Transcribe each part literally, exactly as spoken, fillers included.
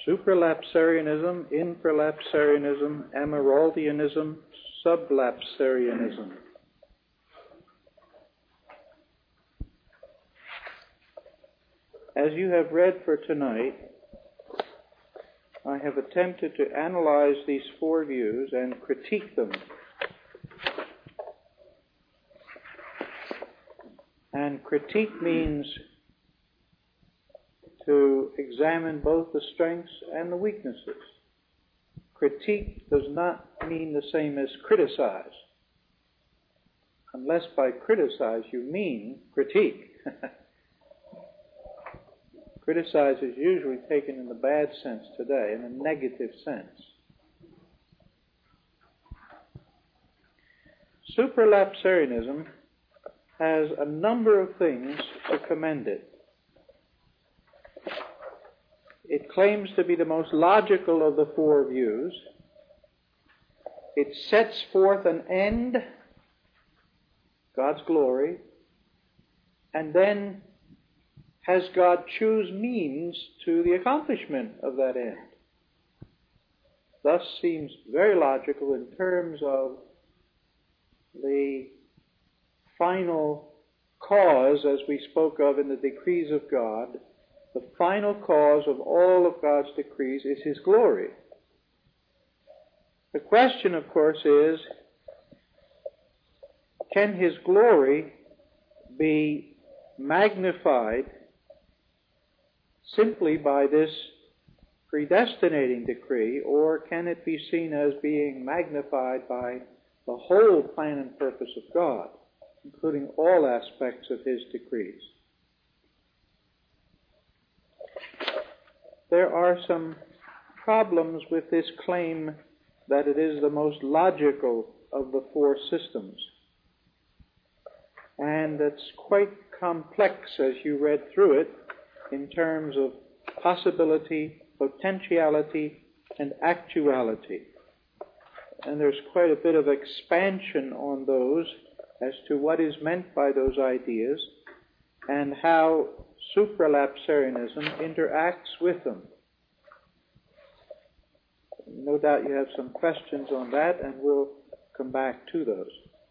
Supralapsarianism, infralapsarianism, Amyraldianism, sublapsarianism. As you have read for tonight, I have attempted to analyze these four views and critique them. And critique means to examine both the strengths and the weaknesses. Critique does not mean the same as criticize, unless by criticize you mean critique. Criticize is usually taken in the bad sense today, in a negative sense. Supralapsarianism has a number of things to commend it. It claims to be the most logical of the four views. It sets forth an end, God's glory, and then has God choose means to the accomplishment of that end. Thus seems very logical in terms of the final cause, as we spoke of in the decrees of God. The final cause of all of God's decrees is His glory. The question, of course, is, can His glory be magnified simply by this predestinating decree, or can it be seen as being magnified by the whole plan and purpose of God, including all aspects of His decrees? There are some problems with this claim that it is the most logical of the four systems. And it's quite complex as you read through it in terms of possibility, potentiality, and actuality. And there's quite a bit of expansion on those as to what is meant by those ideas and how supralapsarianism interacts with them. No doubt you have some questions on that, and we'll come back to those.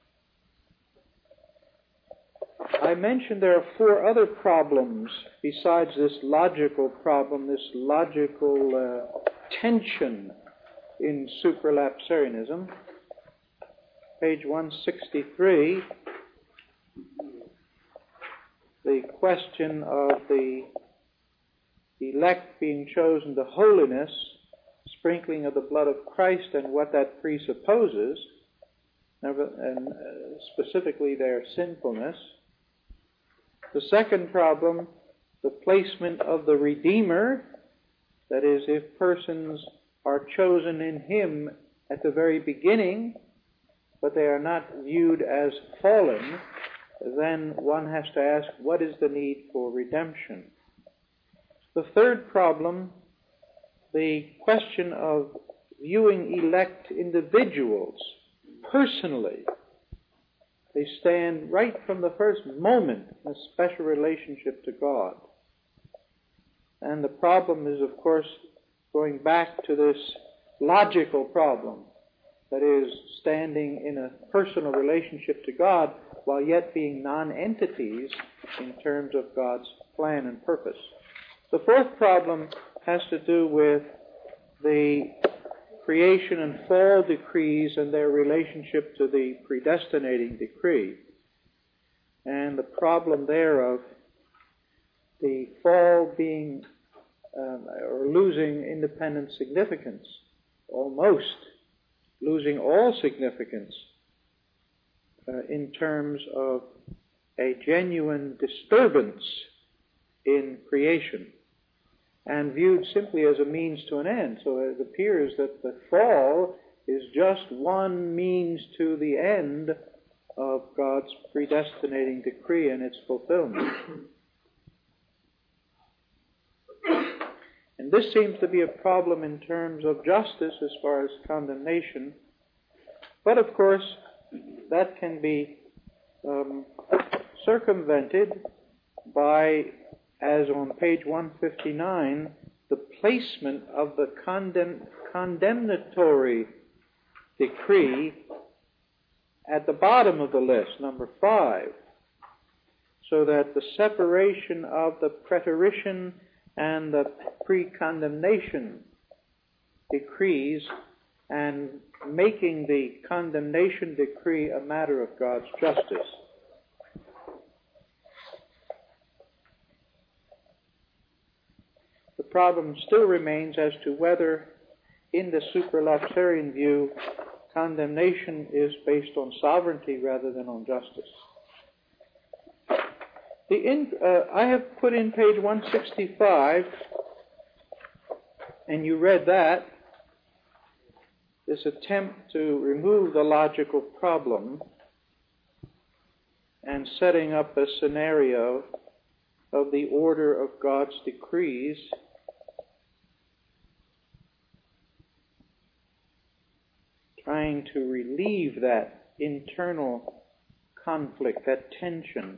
I mentioned there are four other problems besides this logical problem, this logical uh, tension in supralapsarianism. Page one sixty-three, the question of the elect being chosen to holiness, sprinkling of the blood of Christ and what that presupposes, and specifically their sinfulness. The second problem, the placement of the Redeemer, that is, if persons are chosen in Him at the very beginning, but they are not viewed as fallen, then one has to ask, what is the need for redemption? The third problem, the question of viewing elect individuals personally. They stand right from the first moment in a special relationship to God. And the problem is, of course, going back to this logical problem, that is, standing in a personal relationship to God while yet being non-entities in terms of God's plan and purpose. The fourth problem has to do with the creation and fall decrees and their relationship to the predestinating decree. And the problem there of the fall being um, or losing independent significance, almost losing all significance uh, in terms of a genuine disturbance in creation, and viewed simply as a means to an end. So it appears that the fall is just one means to the end of God's predestinating decree and its fulfillment. And this seems to be a problem in terms of justice as far as condemnation. But of course, that can be um, circumvented by, as on page one fifty-nine, the placement of the condemn, condemnatory decree at the bottom of the list, number five, so that the separation of the preterition and the pre-condemnation decrees and making the condemnation decree a matter of God's justice. The problem still remains as to whether, in the supralapsarian view, condemnation is based on sovereignty rather than on justice. The in, uh, I have put in page one sixty-five, and you read that, this attempt to remove the logical problem and setting up a scenario of the order of God's decrees trying to relieve that internal conflict, that tension.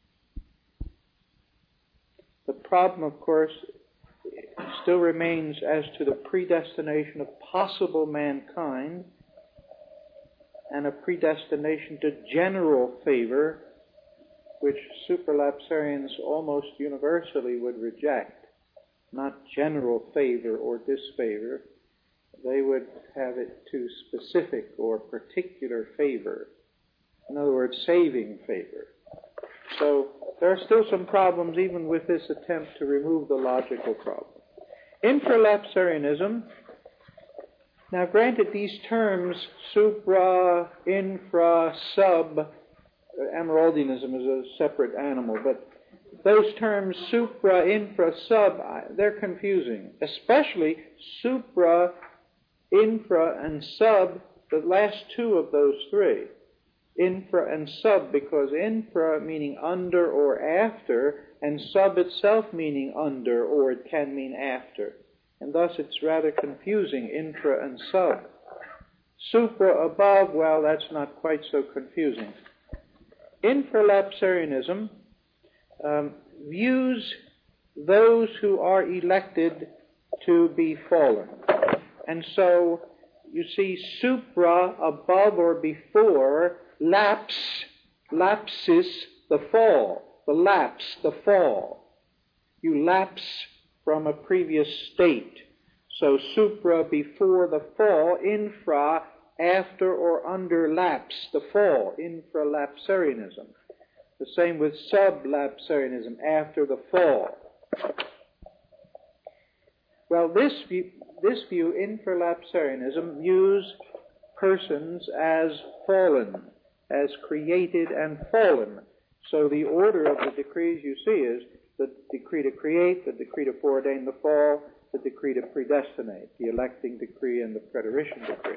The problem, of course, still remains as to the predestination of possible mankind and a predestination to general favor, which supralapsarians almost universally would reject. Not general favor or disfavor. They would have it to specific or particular favor. In other words, saving favor. So there are still some problems even with this attempt to remove the logical problem. Infralapsarianism, now granted these terms, supra, infra, sub, Amyraldianism is a separate animal, but those terms, supra, infra, sub, they're confusing. Especially supra, infra, and sub, the last two of those three. Infra and sub, because infra meaning under or after, and sub itself meaning under, or it can mean after. And thus it's rather confusing, infra and sub. Supra, above, well, that's not quite so confusing. Infralapsarianism um, views those who are elected to be fallen. And so, you see, supra, above or before, lapse, lapsis, the fall, the lapse, the fall. You lapse from a previous state. So supra, before the fall, infra, after or under lapse, the fall, infralapsarianism. The same with sublapsarianism, after the fall. Well, this view, this view, infralapsarianism, views persons as fallen, as created and fallen. So the order of the decrees you see is the decree to create, the decree to foreordain the fall, the decree to predestinate, the electing decree and the preterition decree.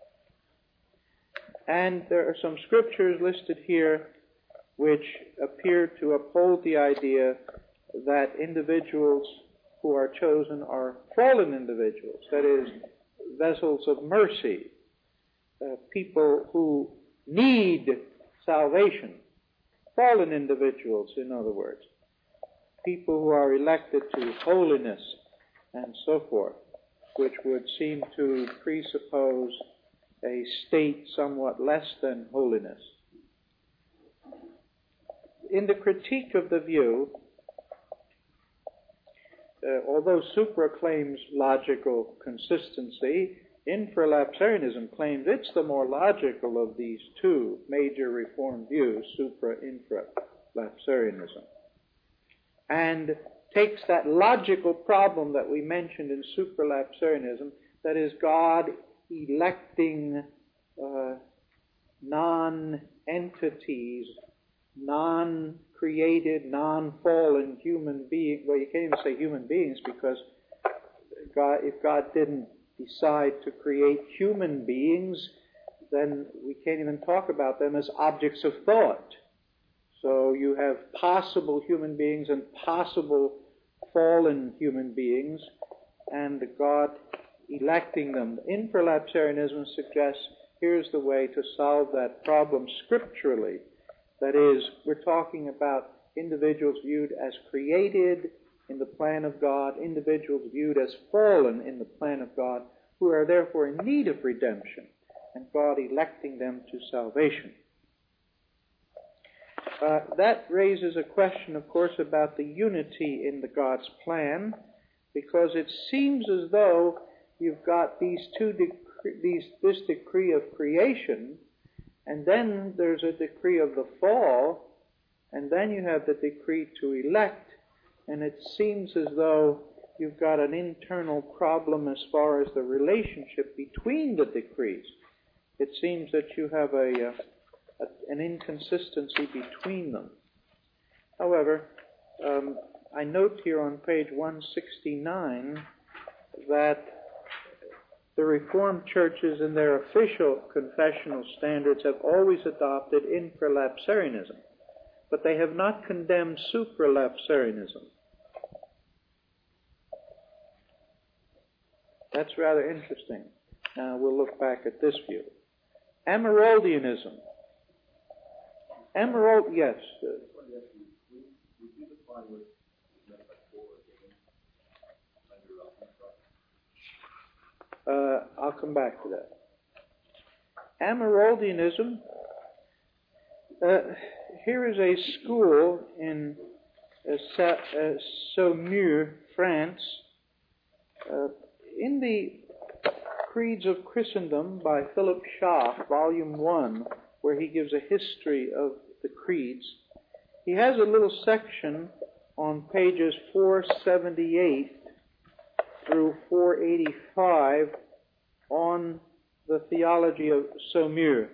And there are some scriptures listed here which appear to uphold the idea that individuals who are chosen are fallen individuals, that is, vessels of mercy, uh, people who need salvation, fallen individuals, in other words, people who are elected to holiness and so forth, which would seem to presuppose a state somewhat less than holiness. In the critique of the view, uh, although supra claims logical consistency, infralapsarianism claims it's the more logical of these two major Reformed views, supra-infralapsarianism, and takes that logical problem that we mentioned in supralapsarianism, that is, God electing uh, non-entities, non-created, non-fallen human beings. Well, you can't even say human beings, because God, if God didn't decide to create human beings, then we can't even talk about them as objects of thought. So you have possible human beings and possible fallen human beings, and God electing them. Infralapsarianism suggests here's the way to solve that problem scripturally. That is, we're talking about individuals viewed as created in the plan of God, individuals viewed as fallen in the plan of God, who are therefore in need of redemption, and God electing them to salvation. Uh, that raises a question, of course, about the unity in the God's plan, because it seems as though you've got these two dec- these this decree of creation, and then there's a decree of the fall, and then you have the decree to elect, and it seems as though you've got an internal problem as far as the relationship between the decrees. It seems that you have a, a, an inconsistency between them. However, um, I note here on page one sixty-nine that the Reformed churches in their official confessional standards have always adopted infralapsarianism, but they have not condemned supralapsarianism. That's rather interesting. Now we'll look back at this view. Amyraldianism. Emerald, yes. Uh, I'll come back to that. Amyraldianism. Uh, here is a school in uh, Sa- uh, Saumur, France. Uh, in the Creeds of Christendom by Philip Schaff, Volume one, where he gives a history of the creeds, he has a little section on pages four seventy-eight through four eighty-five on the theology of Saumur.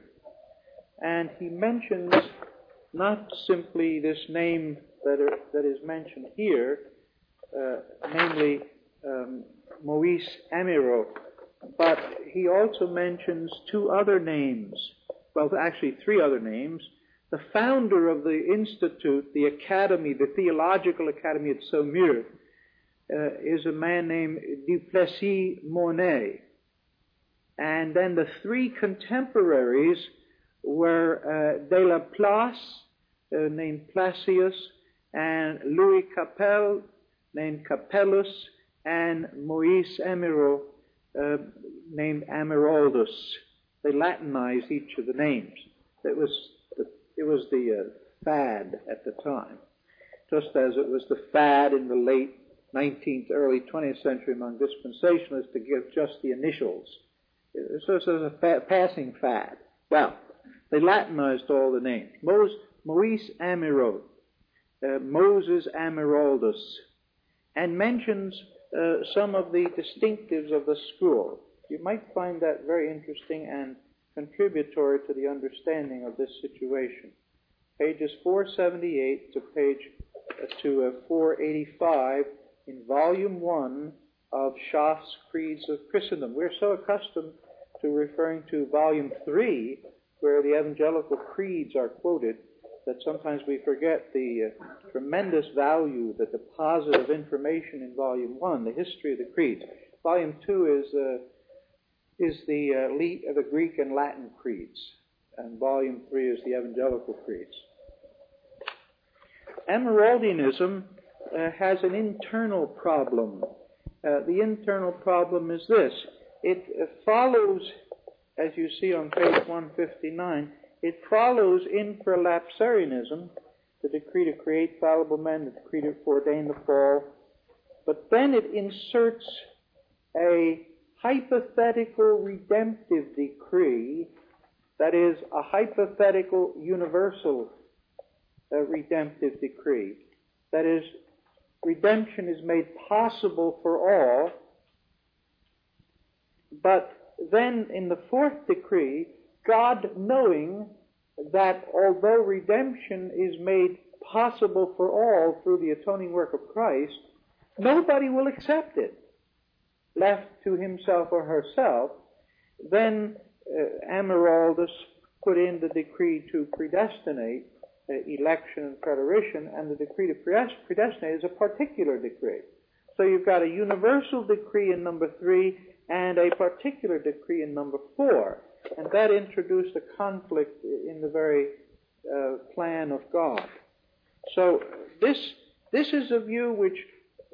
And he mentions not simply this name that, are, that is mentioned here, uh, namely um, Moïse Amyraut, but he also mentions two other names, well, actually three other names. The founder of the institute, the academy, the theological academy at Saumur, uh, is a man named Duplessis Mornay. And then the three contemporaries were uh, de la Place, uh, named Placius, and Louis Capel, named Capellus, and Moïse Amyraut, uh, named Amyraldus. They Latinized each of the names. It was the, it was the uh, fad at the time, just as it was the fad in the late nineteenth, early twentieth century among dispensationalists to give just the initials. So it was a fa- passing fad. Well, they Latinized all the names. Mos, Moïse Amyraut, uh, Moses Amyraldus, and mentions uh, some of the distinctives of the school. You might find that very interesting and contributory to the understanding of this situation. Pages four seventy-eight to page uh, to uh, four eighty-five in Volume one of Schaff's Creeds of Christendom. We're so accustomed to referring to Volume three, where the evangelical creeds are quoted, that sometimes we forget the uh, tremendous value, the deposit of information in Volume one, the history of the creeds. Volume two is uh, is the uh, le- the Greek and Latin creeds, and Volume three is the evangelical creeds. Amyraldianism uh, has an internal problem. Uh, the internal problem is this. It uh, follows, as you see on page one fifty-nine, it follows infralapsarianism, the decree to create fallible men, the decree to foreordain the fall, but then it inserts a hypothetical redemptive decree, that is, a hypothetical universal uh, redemptive decree. That is, redemption is made possible for all, but then in the fourth decree, God, knowing that although redemption is made possible for all through the atoning work of Christ, nobody will accept it. Left to himself or herself, then uh, Amyraldus put in the decree to predestinate uh, election and preterition, and the decree to predestinate is a particular decree. So you've got a universal decree in number three and a particular decree in number four. And that introduced a conflict in the very uh, plan of God. So this this is a view which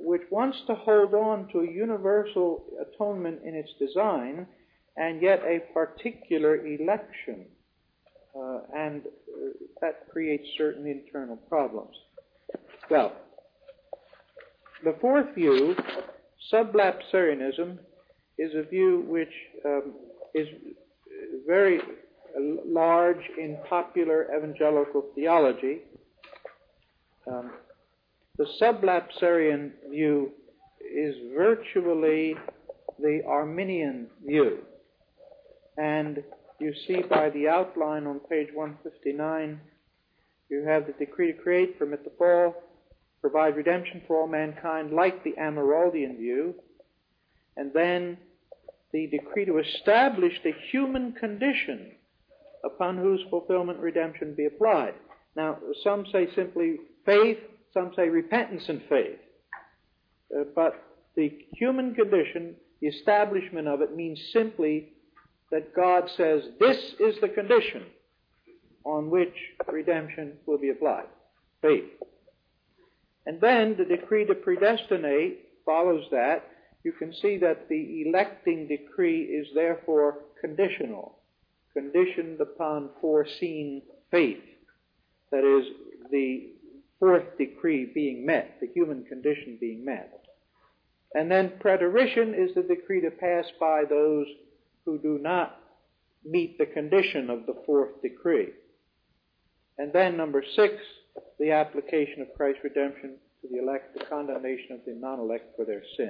which wants to hold on to a universal atonement in its design, and yet a particular election. Uh, and uh, that creates certain internal problems. Well, the fourth view, sublapsarianism, is a view which um, is very large in popular evangelical theology. Um, the sublapsarian view is virtually the Arminian view. And you see by the outline on page one fifty-nine, you have the decree to create, permit the fall, provide redemption for all mankind, like the Amyraldian view, and then the decree to establish the human condition upon whose fulfillment redemption be applied. Now, some say simply faith, some say repentance and faith. Uh, but the human condition, the establishment of it, means simply that God says, this is the condition on which redemption will be applied. Faith. And then the decree to predestinate follows that. You can see that the electing decree is therefore conditional, conditioned upon foreseen faith. That is, the fourth decree being met, the human condition being met. And then preterition is the decree to pass by those who do not meet the condition of the fourth decree. And then number six, the application of Christ's redemption to the elect, the condemnation of the non-elect for their sin.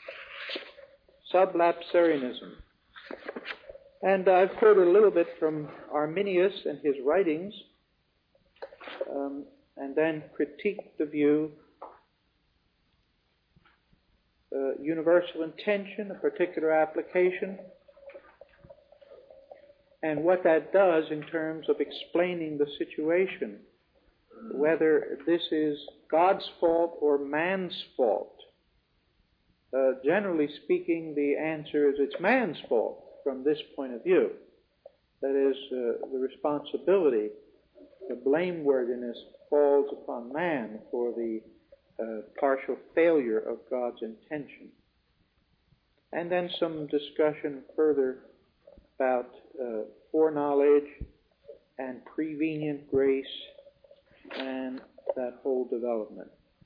Sublapsarianism. And I've heard a little bit from Arminius and his writings, um, and then critiqued the view, uh, universal intention, a particular application, and what that does in terms of explaining the situation, whether this is God's fault or man's fault. Uh, generally speaking, the answer is it's man's fault from this point of view. That is, uh, the responsibility, the blameworthiness falls upon man for the uh, partial failure of God's intention. And then some discussion further about uh, foreknowledge and prevenient grace and that whole development.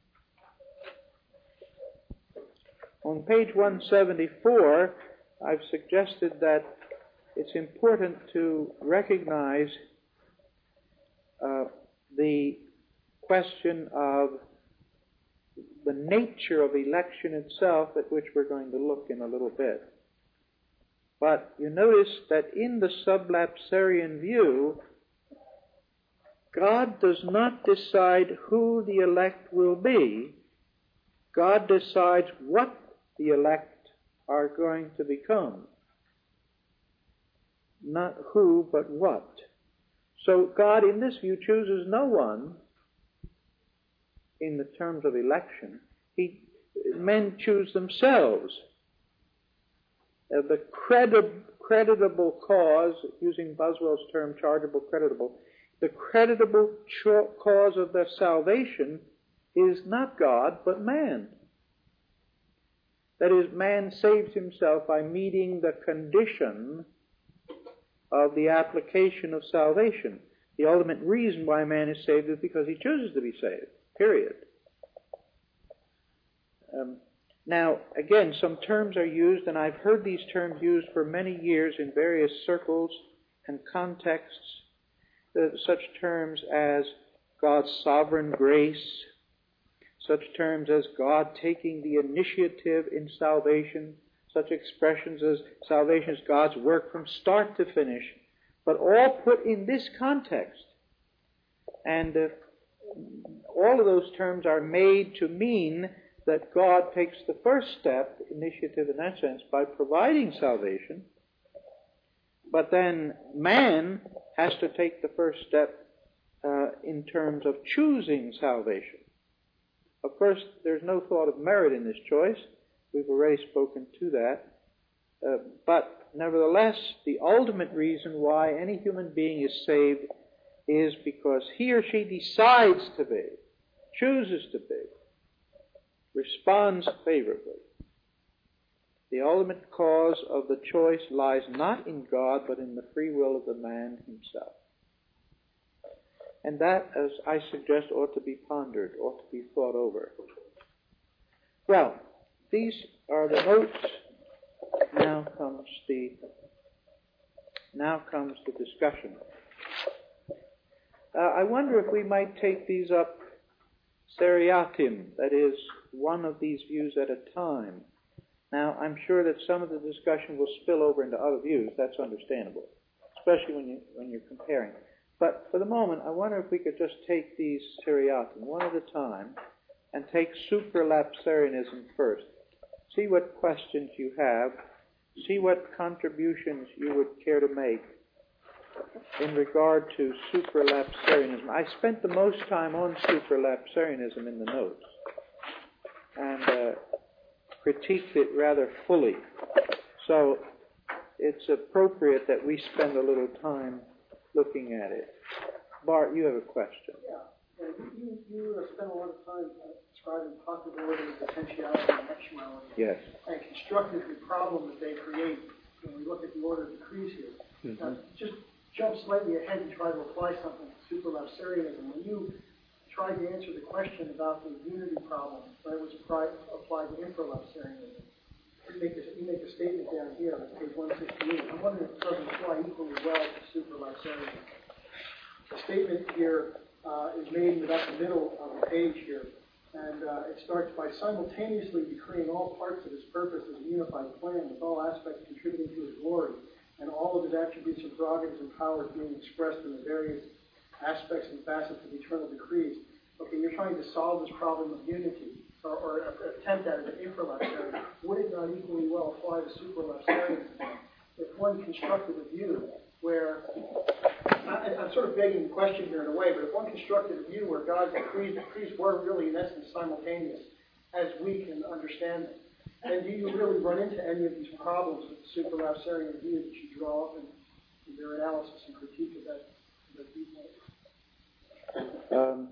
On page one seventy-four, I've suggested that it's important to recognize uh, the question of the nature of election itself, at which we're going to look in a little bit. But you notice that in the sublapsarian view, God does not decide who the elect will be. God decides what the elect are going to become. Not who, but what. So God, in this view, chooses no one in the terms of election. He, men choose themselves. Uh, the credit, creditable cause, using Boswell's term, chargeable, creditable, the creditable cho- cause of their salvation is not God, but man. That is, man saves himself by meeting the condition of the application of salvation. The ultimate reason why man is saved is because he chooses to be saved, period. Um, now, again, some terms are used, and I've heard these terms used for many years in various circles and contexts, uh, such terms as God's sovereign grace, such terms as God taking the initiative in salvation, such expressions as salvation is God's work from start to finish, but all put in this context. And uh, all of those terms are made to mean that God takes the first step, initiative in that sense, by providing salvation, but then man has to take the first step uh, in terms of choosing salvation. Of course, there's no thought of merit in this choice. We've already spoken to that. Uh, but nevertheless, the ultimate reason why any human being is saved is because he or she decides to be, chooses to be. responds favorably. The ultimate cause of the choice lies not in God, but in the free will of the man himself. And that, as I suggest, ought to be pondered, ought to be thought over. Well, these are the notes. Now comes the now comes the discussion. Uh, I wonder if we might take these up seriatim, that is, one of these views at a time. Now, I'm sure that some of the discussion will spill over into other views. That's understandable, especially when you when you're comparing. But for the moment, I wonder if we could just take these seriatim one at a time and take supralapsarianism first. See what questions you have. See what contributions you would care to make in regard to supralapsarianism. I spent the most time on supralapsarianism in the notes and uh, critiqued it rather fully. So it's appropriate that we spend a little time looking at it. Bart, you have a question. Yeah. Yeah, you, you, you spent a lot of time uh, describing possibility, potentiality, and actuality. Yes. And constructed the problem that they create when we look at the order of decrees here. Mm-hmm. Now, just jump slightly ahead and try to apply something to supralapsarianism. When you tried to answer the question about the unity problem, when it was applied, applied to infralapsarianism, you make, a, you make a statement down here on page one sixty-eight. I'm wondering if it doesn't apply equally well to supralapsarianism. The statement here Uh, is made in about the middle of the page here. And uh, it starts by simultaneously decreeing all parts of his purpose as a unified plan, with all aspects contributing to his glory, and all of his attributes and prerogatives and powers being expressed in the various aspects and facets of eternal decrees. Okay, you're trying to solve this problem of unity, or, or attempt at it infralapsarianism. Would it not equally well apply to supralapsarianism? If one constructed a view where I, I'm sort of begging the question here in a way, but if one constructed a view where God's decrees, decrees were really, in essence, simultaneous, as we can understand them, then do you really run into any of these problems with the supralapsarian view that you draw up in, in their analysis and critique of that, that viewpoint? Um,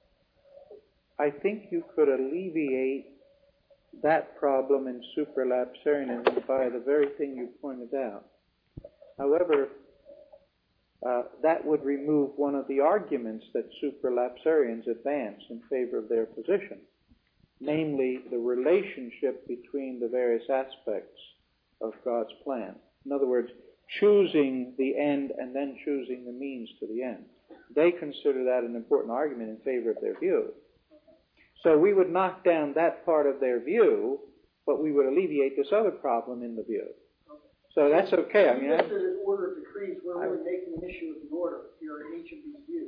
I think you could alleviate that problem in supralapsarianism by the very thing you pointed out. However, Uh, that would remove one of the arguments that supralapsarians advance in favor of their position, namely the relationship between the various aspects of God's plan. In other words, choosing the end and then choosing the means to the end. They consider that an important argument in favor of their view. So we would knock down that part of their view, but we would alleviate this other problem in the view. So that's okay. I mean, I, in order of decrees, we're really I, making an issue of the order here in each of these views.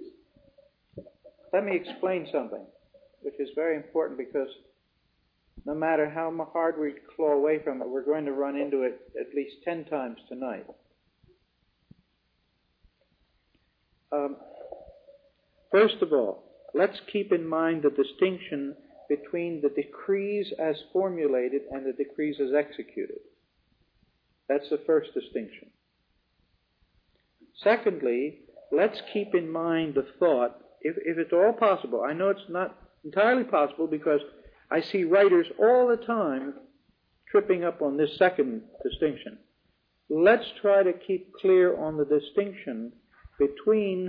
Let me explain something, which is very important, because no matter how hard we claw away from it, we're going to run into it at least ten times tonight. Um, first of all, let's keep in mind the distinction between the decrees as formulated and the decrees as executed. That's the first distinction. Secondly, let's keep in mind the thought, if, if it's all possible, I know it's not entirely possible because I see writers all the time tripping up on this second distinction. Let's try to keep clear on the distinction between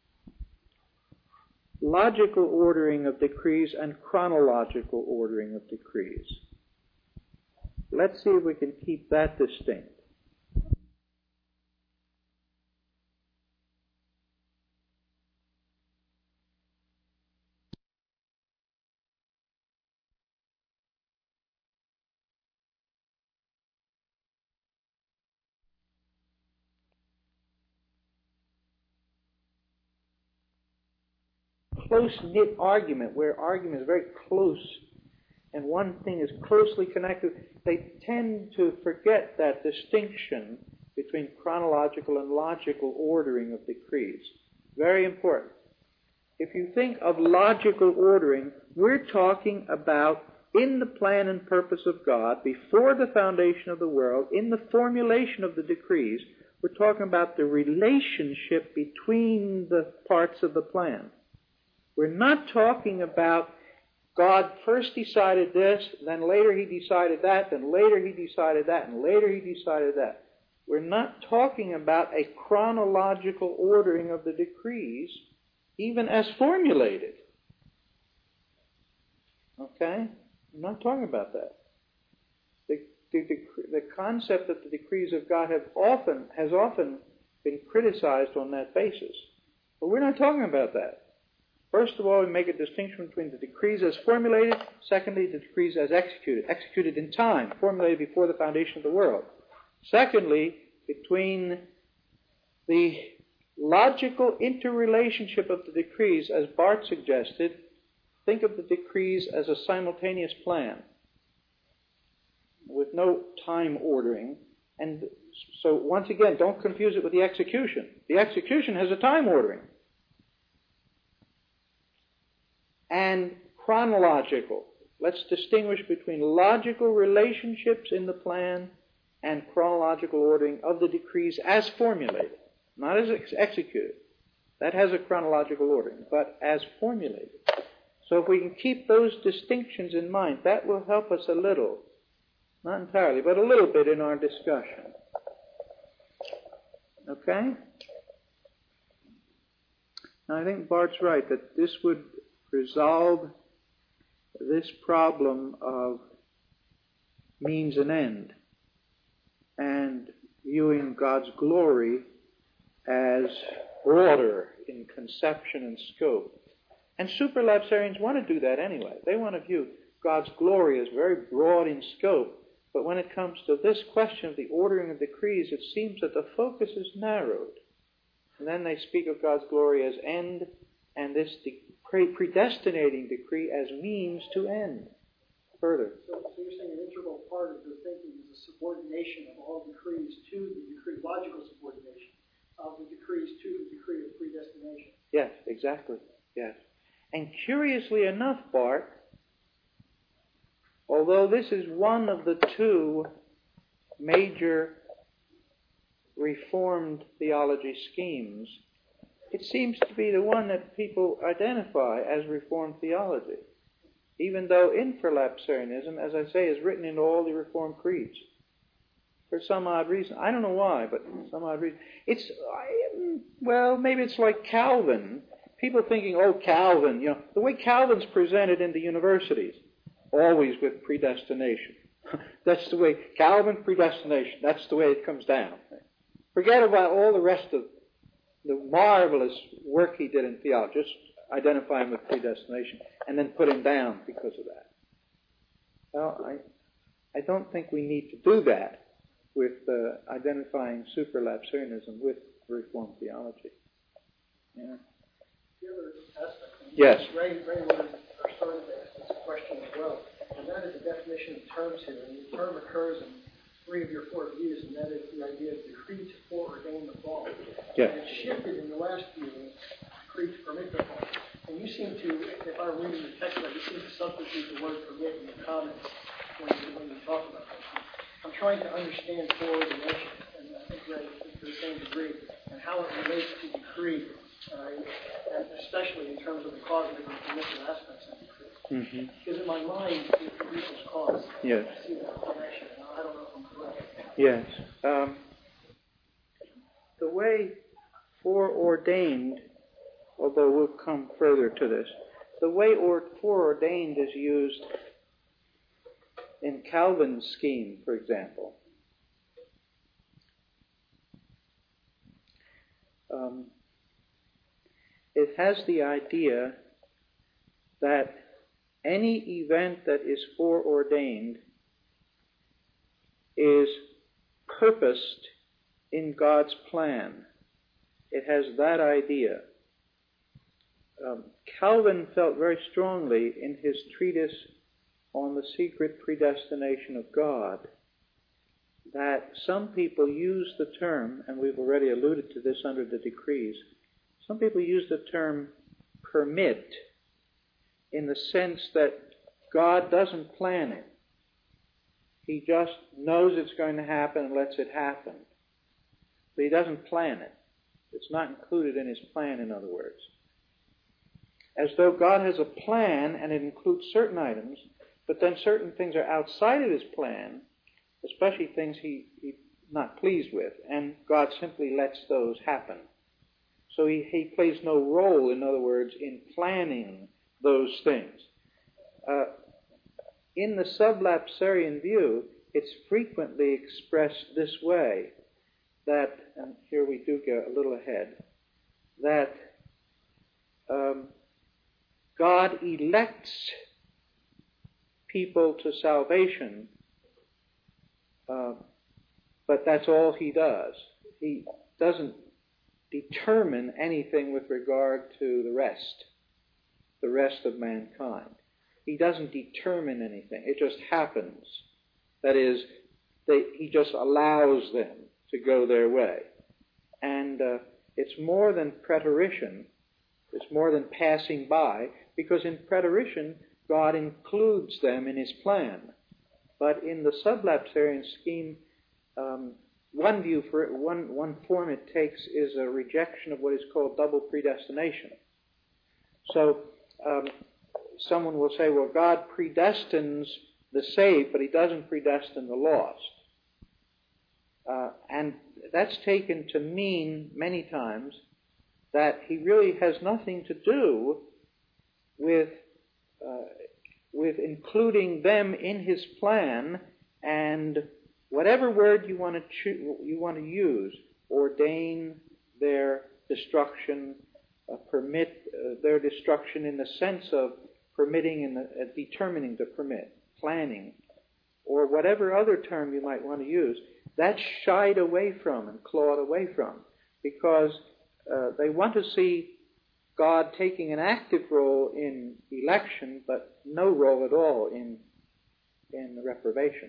logical ordering of decrees and chronological ordering of decrees. Let's see if we can keep that distinct. Close-knit argument, where argument is very close and one thing is closely connected, they tend to forget that distinction between chronological and logical ordering of decrees. Very important. If you think of logical ordering, we're talking about in the plan and purpose of God, before the foundation of the world, in the formulation of the decrees, we're talking about the relationship between the parts of the plan. We're not talking about God first decided this, then later he decided that, then later he decided that, and later he decided that. We're not talking about a chronological ordering of the decrees, even as formulated. Okay? I'm not talking about that. The, the, the, the concept that the decrees of God have often, has often been criticized on that basis. But we're not talking about that. First of all, we make a distinction between the decrees as formulated. Secondly, the decrees as executed. Executed in time, formulated before the foundation of the world. Secondly, between the logical interrelationship of the decrees, as Barth suggested, think of the decrees as a simultaneous plan with no time ordering. And so, once again, don't confuse it with the execution. The execution has a time ordering. And chronological. Let's distinguish between logical relationships in the plan and chronological ordering of the decrees as formulated, not as ex- executed. That has a chronological ordering, but as formulated. So if we can keep those distinctions in mind, that will help us a little, not entirely, but a little bit in our discussion. Okay? Now I think Bart's right that this would resolve this problem of means and end, and viewing God's glory as broader in conception and scope. And superlapsarians want to do that anyway. They want to view God's glory as very broad in scope. But when it comes to this question of the ordering of decrees, it seems that the focus is narrowed. And then they speak of God's glory as end, and this de- predestinating decree as means to end. Further. So, so you're saying an integral part of the thinking is the subordination of all decrees to the decree, logical subordination of the decrees to the decree of predestination. Yes, exactly. Yes. And curiously enough, Bart, although this is one of the two major Reformed theology schemes, it seems to be the one that people identify as Reformed theology, even though infralapsarianism, as I say, is written into all the Reformed creeds. For some odd reason. I don't know why, but some odd reason. It's, well, maybe it's like Calvin. People thinking, oh, Calvin, you know, the way Calvin's presented in the universities, always with predestination. That's the way, Calvin, predestination, that's the way it comes down. Forget about all the rest of the marvelous work he did in theology. Just identify him with predestination and then put him down because of that. Well, I, I don't think we need to do that with uh, identifying superlapsarianism with Reformed theology. Yeah. The other aspect, and yes. Ray, Ray would have started to ask this question as well, and that is the definition of terms here. And the term occurs in three of your four views, and that is the idea of decree to foreordain the fall. Yes. And it shifted in the last view, decree to permit the fall. And you seem to, if I were reading the text, you seem to substitute the word permit in the comments when you, when you talk about that. I'm trying to understand foreordination, and I think Ray, to the same degree, and how it relates to decree. Uh, and especially in terms of the causative and permissive aspects of decree. Mm-hmm. Because in my mind, it produces cause. Yes. I see that connection. I don't know if I'm correct. Yes. Um, the way foreordained, although we'll come further to this, the way or foreordained is used in Calvin's scheme, for example. Um, It has the idea that any event that is foreordained is purposed in God's plan. It has that idea. Um, Calvin felt very strongly in his treatise on the secret predestination of God that some people use the term, and we've already alluded to this under the decrees, some people use the term permit in the sense that God doesn't plan it. He just knows it's going to happen and lets it happen. But he doesn't plan it. It's not included in his plan, in other words. as though God has a plan and it includes certain items, but then certain things are outside of his plan, especially things he, he's not pleased with, and God simply lets those happen. So he, he plays no role, in other words, in planning those things. Uh, in the sublapsarian view, it's frequently expressed this way, that, and here we do go a little ahead, that um, God elects people to salvation, uh, but that's all he does. He doesn't determine anything with regard to the rest, the rest of mankind. He doesn't determine anything. It just happens. That is, they, he just allows them to go their way. And uh, it's more than preterition. It's more than passing by, because in preterition, God includes them in his plan. But in the sublapsarian scheme, um, one view for it, one, one form it takes is a rejection of what is called double predestination. So um, someone will say, well, God predestines the saved, but he doesn't predestine the lost. Uh, and that's taken to mean many times that he really has nothing to do with uh, with including them in his plan, and whatever word you want to cho- you want to use, ordain their destruction, uh, permit uh, their destruction in the sense of permitting and uh, determining to permit, planning, or whatever other term you might want to use, that's shied away from and clawed away from, because uh, they want to see God taking an active role in election, but no role at all in in the reprobation.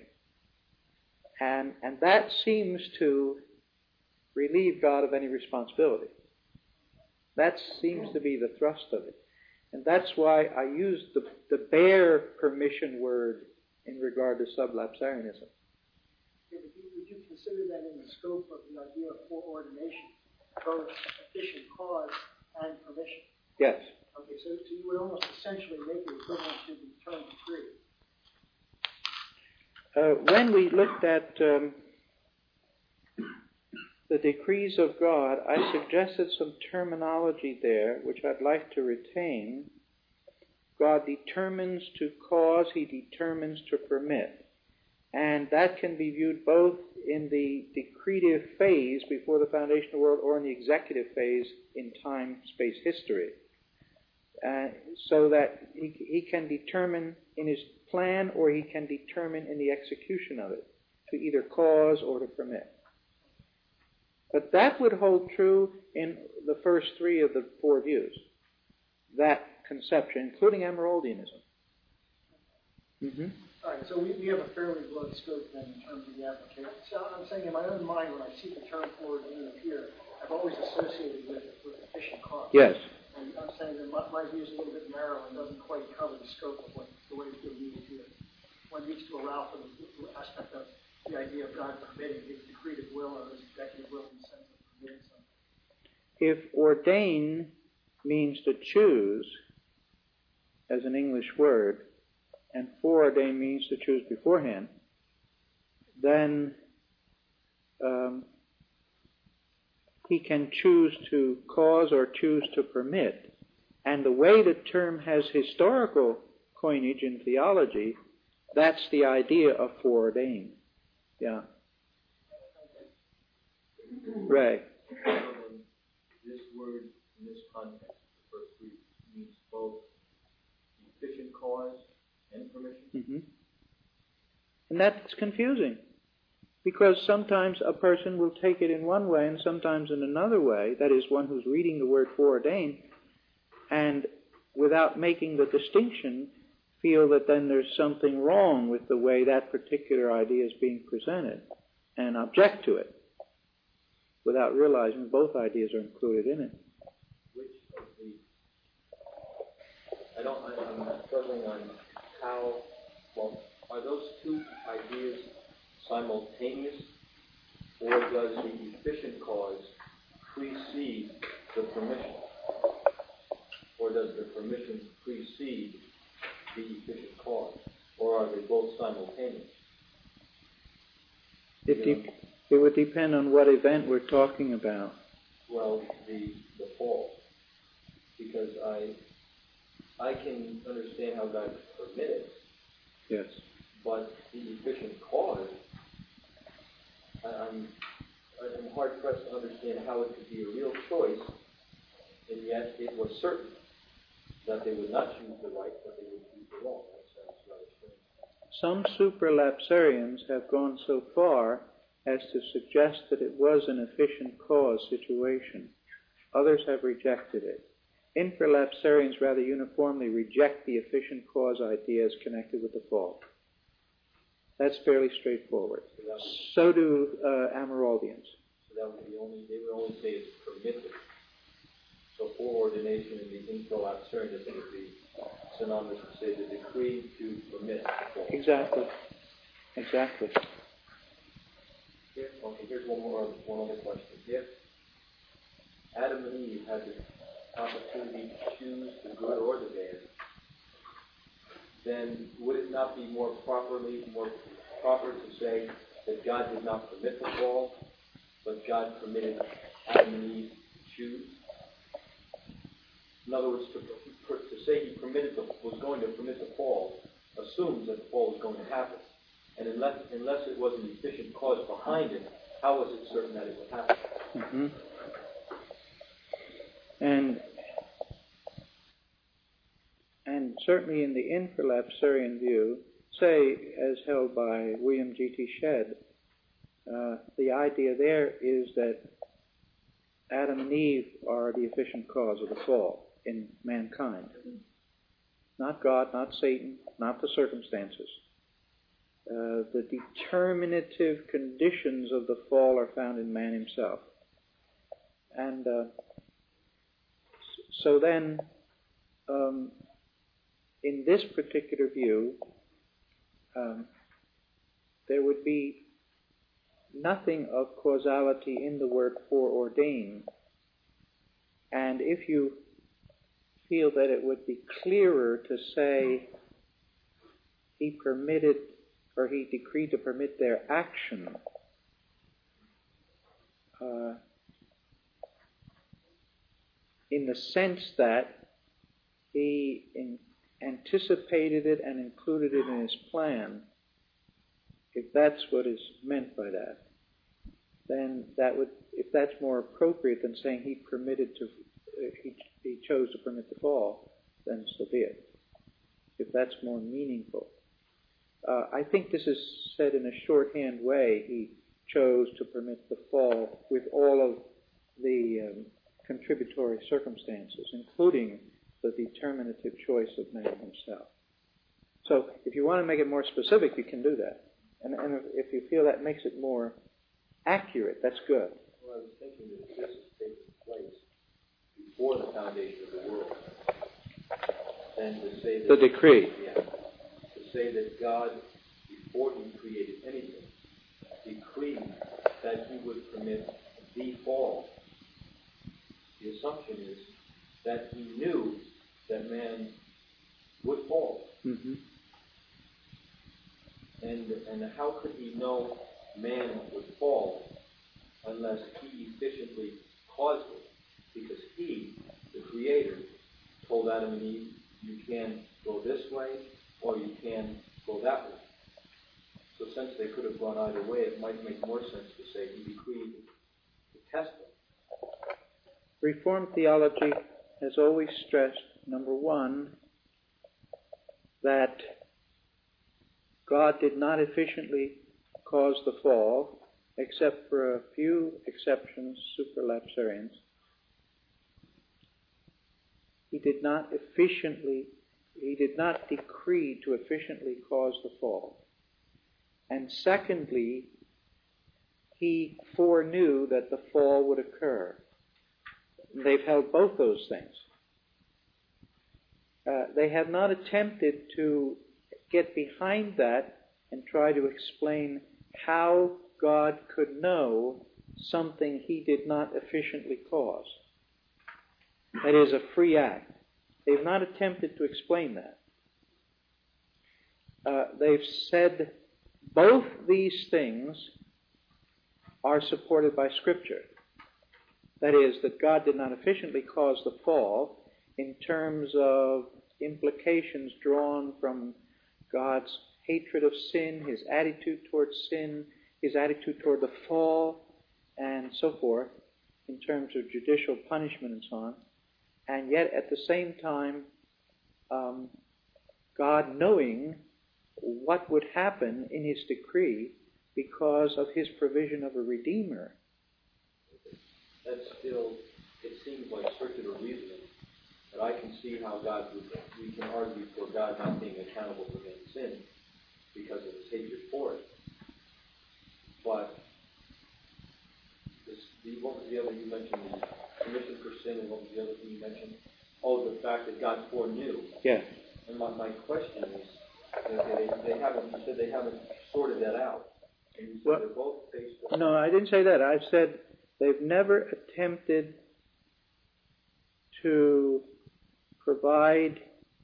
And and that seems to relieve God of any responsibility. That seems to be the thrust of it. And that's why I use the, the bare permission word in regard to sublapsarianism. Yeah, would, you, would you consider that in the scope of the idea of foreordination, both efficient cause and permission? Yes. Okay, so, so you would almost essentially make it equivalent to the term decree. Uh, when we looked at um, the decrees of God, I suggested some terminology there which I'd like to retain. God determines to cause, he determines to permit. And that can be viewed both in the decretive phase before the foundation of the world or in the executive phase in time, space, history. Uh, so that he, he can determine in his plan or he can determine in the execution of it to either cause or to permit. But that would hold true in the first three of the four views. That conception, including Emeraldianism. Mm-hmm. All right, so we, we have a fairly broad scope then in terms of the application. So I'm saying in my own mind, when I see the term foreordained appear, I've always associated with it with efficient cause. Yes. And I'm saying that my, my view is a little bit narrow and doesn't quite cover the scope of what the way it's used here. One needs to allow for the, the aspect of the idea of God permitting his decretive will or his executive will in the sense of permitting something. If ordain means to choose, as an English word, and foreordain means to choose beforehand, then um, he can choose to cause or choose to permit. And the way the term has historical coinage in theology, that's the idea of foreordain. Yeah. Ray. This word in this context, the first three, means both efficient cause and permission. Mm-hmm. And that's confusing, because sometimes a person will take it in one way and sometimes in another way, that is, one who's reading the word foreordained, and without making the distinction, feel that then there's something wrong with the way that particular idea is being presented, and object to it, without realizing both ideas are included in it. Which of the... I don't... I, I'm struggling on how... Well, are those two ideas simultaneous, or does the efficient cause precede the permission? or does the permission precede the efficient cause? Or are they both simultaneous? It, de- it would depend on what event we're talking about. Well, the the fall. Because I I can understand how God permitted. Yes. But the efficient cause, I, I'm I'm hard pressed to understand how it could be a real choice, and yet it was certain that they would not choose the right, but they would choose the wrong. That sounds rather strange. Some supralapsarians have gone so far as to suggest that it was an efficient cause situation. Others have rejected it. Infralapsarians rather uniformly reject the efficient cause ideas connected with the fall. That's fairly straightforward. So, that would, so do uh, Amyraldians. So that would be only, they would only say it's permitted. So foreordination in the infralapsarianism would be synonymous to say the decree to permit the fall. Exactly. Exactly. Here, okay, here's one more, one other question. If Adam and Eve had the opportunity to choose the good or the bad, then would it not be more properly, more proper to say that God did not permit the fall, but God permitted Adam and Eve to choose? In other words, to, to say He permitted the, was going to permit the fall assumes that the fall was going to happen. And unless, unless it was an efficient cause behind it, how was it certain that it would happen? Mm-hmm. And and certainly in the infralapsarian view, say as held by William G T Shedd, uh, the idea there is that Adam and Eve are the efficient cause of the fall in mankind. Not God, not Satan, not the circumstances. Uh, the determinative conditions of the fall are found in man himself. And uh, so then, um, in this particular view, um, there would be nothing of causality in the word foreordain. And if you feel that it would be clearer to say He permitted or He decreed to permit their action, uh, in the sense that He in, anticipated it and included it in His plan, if that's what is meant by that, then that would, if that's more appropriate than saying He permitted to, uh, he, he chose to permit the fall, then so be it. If that's more meaningful. Uh, I think this is said in a shorthand way. He chose to permit the fall with all of the um, contributory circumstances, including the determinative choice of man himself. So if you want to make it more specific, you can do that. And, and if, if you feel that makes it more accurate, that's good. Well, I was thinking that this has taken place before the foundation of the world. Then to say that... The decree. Yeah. To say that God, before He created anything, decreed that He would permit the fall. The assumption is that He knew that man would fall. Mm-hmm. And, and how could He know man would fall unless He efficiently caused it? Because He, the Creator, told Adam and Eve, you can go this way or you can go that way. So since they could have gone either way, it might make more sense to say He decreed to test them. Reformed theology has always stressed, number one, that God did not efficiently cause the fall, except for a few exceptions, supralapsarians. He did not efficiently, he did not decree to efficiently cause the fall. And secondly, He foreknew that the fall would occur. They've held both those things. Uh, they have not attempted to get behind that and try to explain how God could know something He did not efficiently cause. That is a free act. They've not attempted to explain that. Uh, they've said both these things are supported by Scripture. That is, that God did not efficiently cause the fall in terms of implications drawn from God's hatred of sin, His attitude towards sin, His attitude toward the fall, and so forth, in terms of judicial punishment and so on. And yet, at the same time, um, God knowing what would happen in His decree because of His provision of a Redeemer. That's still, it seems like circular reasoning, but I can see how God would, we can argue for God not being accountable for man's sin because of His hatred for it. But this, the, what was the other you mentioned? The permission for sin, and what was the other thing you mentioned? Oh, the fact that God foreknew. Yes. And my, my question is, they, they haven't. You said they haven't sorted that out. And you said well, they're both based on. No, I didn't say that. I said they've never attempted to provide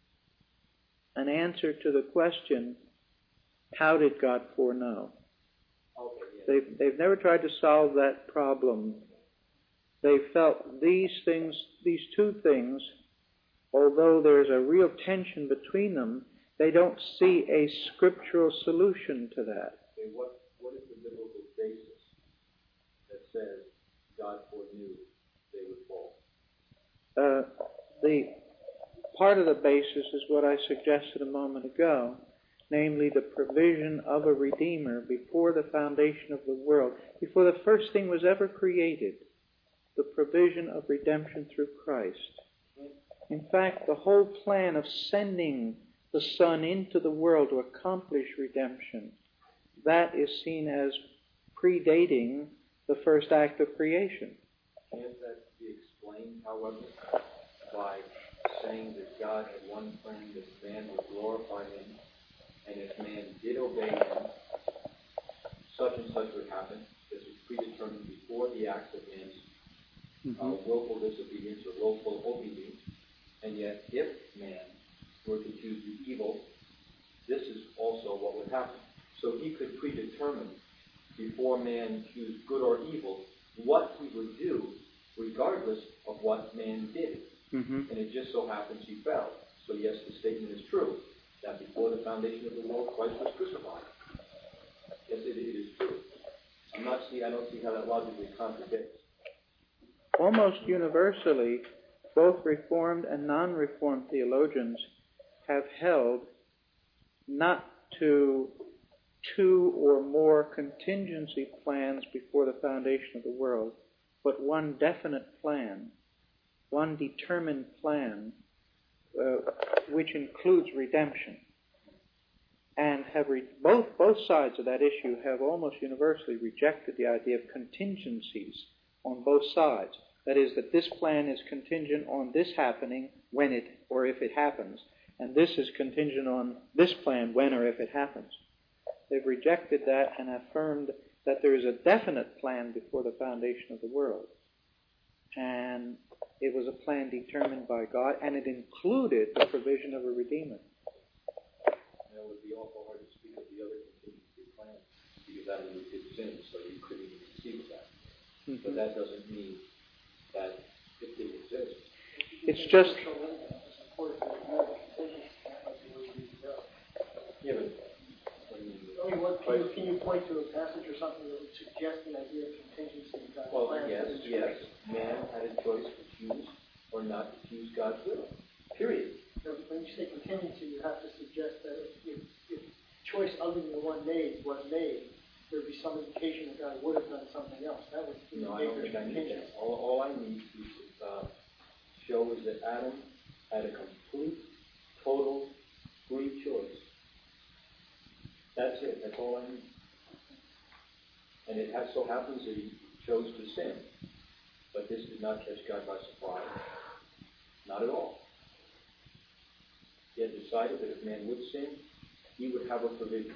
an answer to the question, how did God foreknow? Okay, yeah. They've, they've never tried to solve that problem. They felt these things, these two things, although there's a real tension between them, they don't see a scriptural solution to that. Okay, what, what is the biblical basis that says God foreknew they would fall? Uh, the part of the basis is what I suggested a moment ago, namely the provision of a Redeemer before the foundation of the world, before the first thing was ever created, the provision of redemption through Christ. In fact, the whole plan of sending the Son into the world to accomplish redemption, that is seen as predating the first act of creation. Can't that be explained, however, by saying that God had one plan that man would glorify Him, and if man did obey Him, such and such would happen. This was predetermined before the acts of man's mm-hmm. uh, willful disobedience or willful obedience. And yet, if man were to choose the evil, this is also what would happen. So He could predetermine before man choose good or evil what He would do, regardless of what man did. Mm-hmm. And it just so happens He fell. So yes, the statement is true that before the foundation of the world, Christ was crucified. Yes, it, it is true. I'm not see. I don't see how that logically contradicts. Almost universally, both Reformed and non-Reformed theologians have held not to two or more contingency plans before the foundation of the world, but one definite plan, one determined plan, uh, which includes redemption. And have re- both both sides of that issue have almost universally rejected the idea of contingencies on both sides. That is, that this plan is contingent on this happening when it or if it happens, and this is contingent on this plan when or if it happens. They've rejected that and affirmed that there is a definite plan before the foundation of the world. And it was a plan determined by God, and it included the provision of a Redeemer. And it would be awful hard to speak of the other contingency plan, because that would be sin, so you couldn't even conceive of that. Mm-hmm. But that doesn't mean that it didn't exist. It's just... Yeah, but... I mean, what, can, you, can you point to a passage or something that would suggest the idea of contingency in God's well, plan? Well, yes, yes. Man had a choice to choose or not to choose God's will. Period. So when you say contingency, you have to suggest that if, if, if choice other than the one made was made, there would be some indication that God would have done something else. That would be no, I don't think I need that. All, all I need to uh, show is that Adam had a complete, total, free choice. That's it. That's all I need. And it has so happens that he chose to sin. But this did not catch God by surprise. Not at all. He had decided that if man would sin, He would have a provision.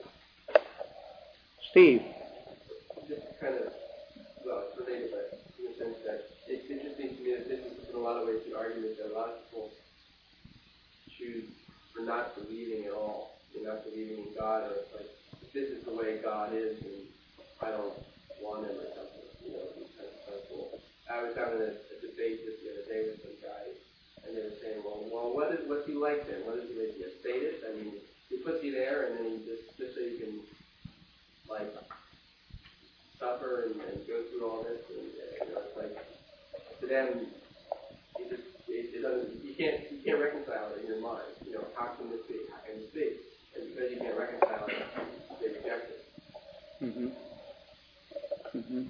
Steve. Just kind of, well, it's related, but in a sense that it, it just seems to me that this is in a lot of ways the argument that a lot of people choose for not believing at all. You're not believing in God, or it's like, if this is the way God is, and I don't want him or something. You know, it's kind of, kind of cool. I was having a, a debate just the other day with some guys, and they were saying, well, well, what is what's he like then? What is he like? Is he a sadist? I mean, he puts you there, and then he just just so you can like suffer and, and go through all this, and uh, you know, it's like to them, it just it, it doesn't. You can't you can't reconcile it in your mind. You know, how can this be? How can this be? And because you can't reconcile it, they reject it. Mm-hmm. Mm-hmm.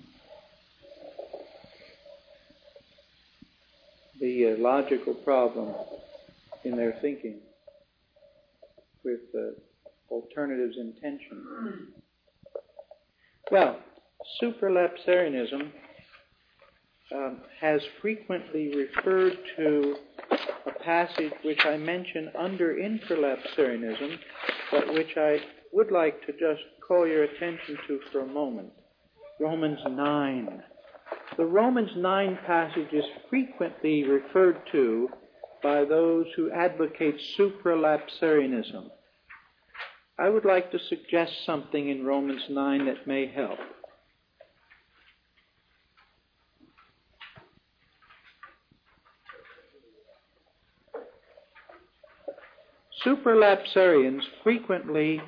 The uh, logical problem in their thinking with uh, alternatives in tension. Well, supralapsarianism um, has frequently referred to a passage which I mention under infralapsarianism, but which I would like to just call your attention to for a moment. Romans nine. The Romans nine passage is frequently referred to by those who advocate supralapsarianism. I would like to suggest something in Romans nine that may help. Supralapsarians frequently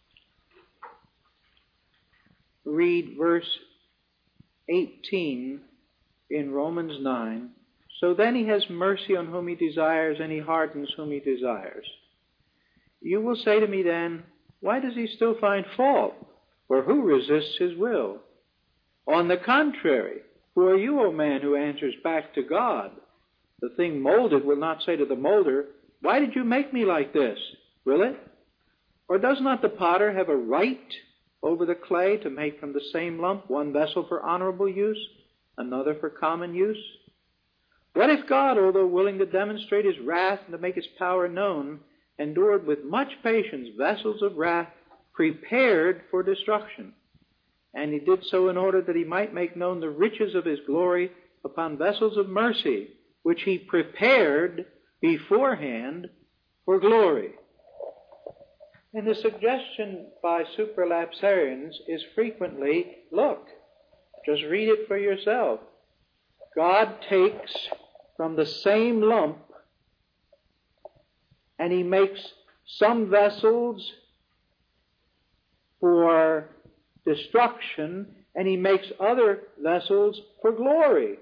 read verse eighteen in Romans nine, so then he has mercy on whom he desires, and he hardens whom he desires. You will say to me then, why does he still find fault? For who resists his will? On the contrary, who are you, O man, who answers back to God? The thing molded will not say to the molder, why did you make me like this? Will it? Or does not the potter have a right over the clay to make from the same lump one vessel for honorable use, another for common use? What if God, although willing to demonstrate his wrath and to make his power known, endured with much patience vessels of wrath prepared for destruction? And he did so in order that he might make known the riches of his glory upon vessels of mercy, which he prepared beforehand for glory. And the suggestion by supralapsarians is frequently, look, just read it for yourself. God takes from the same lump and he makes some vessels for destruction and he makes other vessels for glory.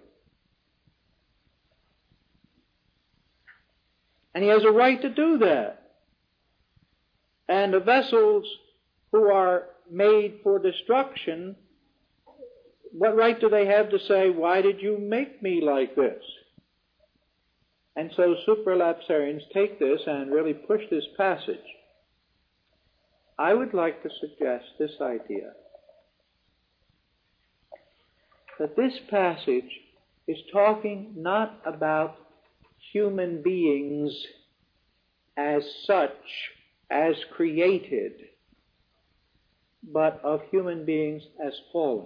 And he has a right to do that. And the vessels who are made for destruction, what right do they have to say, why did you make me like this? And so supralapsarians take this and really push this passage. I would like to suggest this idea, that this passage is talking not about human beings as such, as created, but of human beings as fallen.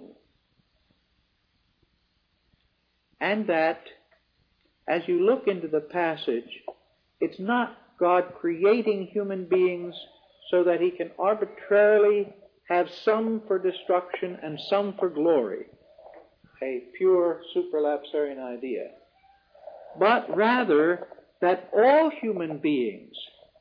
And that, as you look into the passage, it's not God creating human beings so that he can arbitrarily have some for destruction and some for glory, a pure supralapsarian idea, but rather that all human beings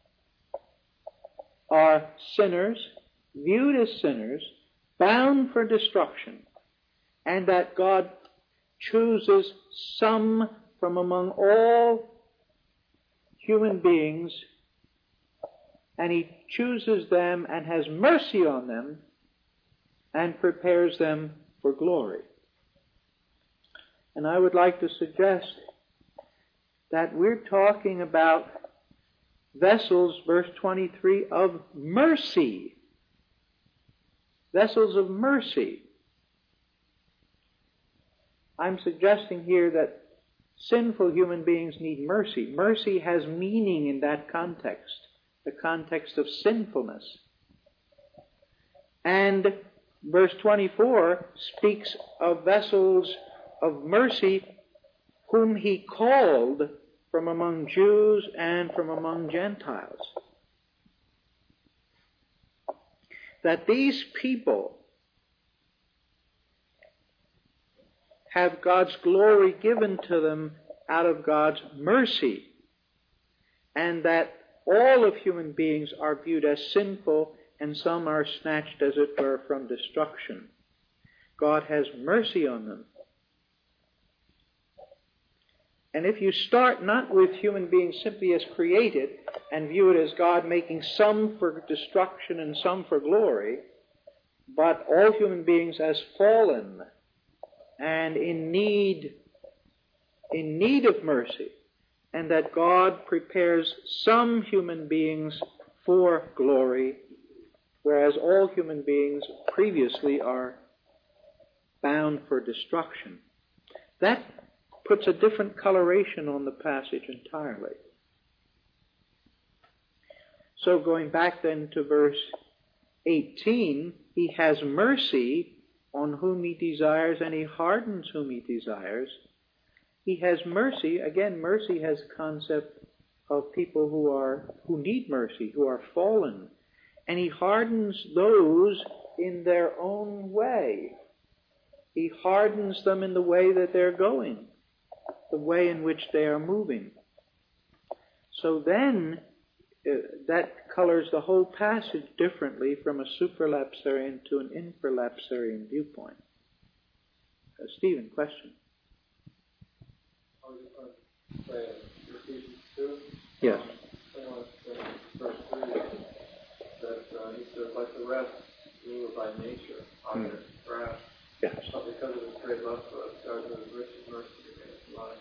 are sinners, viewed as sinners, bound for destruction, and that God chooses some from among all human beings, and he chooses them and has mercy on them and prepares them for glory. And I would like to suggest that we're talking about vessels, verse twenty-three, of mercy. Vessels of mercy. I'm suggesting here that sinful human beings need mercy. Mercy has meaning in that context, the context of sinfulness. And verse twenty-four speaks of vessels of mercy whom he called from among Jews and from among Gentiles. That these people have God's glory given to them out of God's mercy, and that all of human beings are viewed as sinful, and some are snatched, as it were, from destruction. God has mercy on them. And if you start not with human beings simply as created and view it as God making some for destruction and some for glory, but all human beings as fallen and in need, in need of mercy, and that God prepares some human beings for glory, whereas all human beings previously are bound for destruction. That puts a different coloration on the passage entirely. So going back then to verse eighteen, he has mercy on whom he desires, and he hardens whom he desires. He has mercy. Again, mercy has the concept of people who are who need mercy, who are fallen. And he hardens those in their own way. He hardens them in the way that they're going, the way in which they are moving. So then, uh, that colors the whole passage differently from a supralapsarian to an infralapsarian viewpoint. Uh, Stephen, question? I was just going to say, Ephesians two? Yes. Um, verse three, that uh, he says, like the rest, we were by nature under mm. wrath. Yes. But because of his great love for us, God, with his rich mercy, gave us life.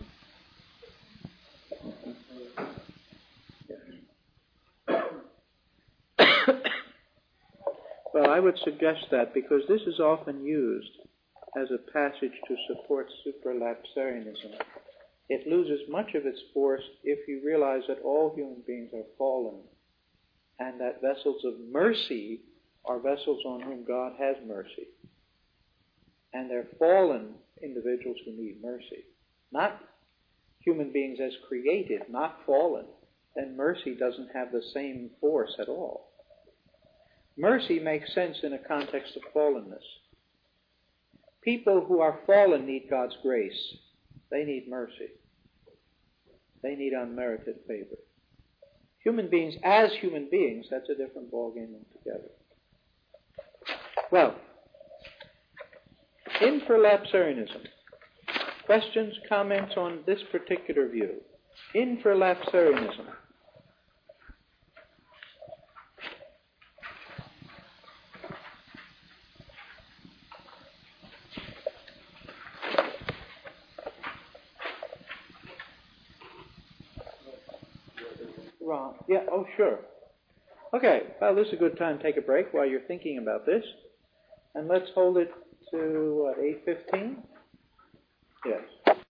Well, I would suggest that because this is often used as a passage to support supralapsarianism. It loses much of its force if you realize that all human beings are fallen and that vessels of mercy are vessels on whom God has mercy. And they're fallen individuals who need mercy. Not human beings as created, not fallen. Then mercy doesn't have the same force at all. Mercy makes sense in a context of fallenness. People who are fallen need God's grace. They need mercy. They need unmerited favor. Human beings, as human beings, that's a different ballgame altogether. Well, infralapsarianism. Questions, comments on this particular view? Infralapsarianism. Wrong. Yeah, oh sure. Okay, well this is a good time to take a break while you're thinking about this. And let's hold it to, what, eight fifteen? Yes.